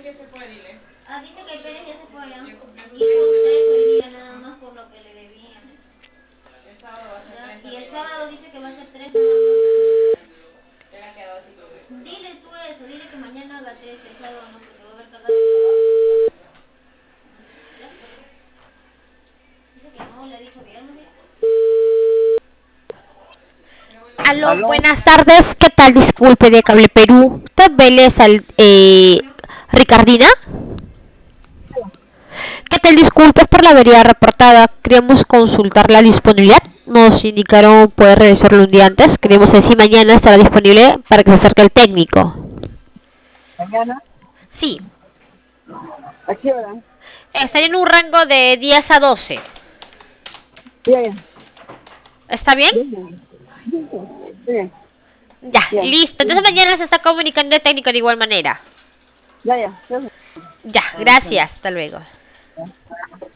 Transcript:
Ah, dice que Pérez ya se fue, ¿ah? Hizo 3 hoy día nada más por lo que le debían. Y el sábado dice que va a ser 3 nada más. Dile tú eso, dile que mañana haga 3, el sábado no, porque va a haber cagado el trabajo. Dice que no, le ha dicho viernes. Aló, ¿Aló? buenas tardes. ¿Qué tal? Disculpe de Cable Perú. ¿Usted Vélez Ricardina? ¿Qué tal? Disculpe por la avería reportada. Queríamos consultar la disponibilidad. Nos indicaron poder realizarlo un día antes. Queremos saber si mañana estará disponible para que se acerque el técnico. ¿Mañana? Sí, ¿A qué hora? estaría en un rango de 10 a 12. Ya, ya. ¿Está bien? Bien, Ya, ya. listo. Entonces mañana se está comunicando el técnico de igual manera. Ya, ya. Ya, gracias. Hasta luego. Ya.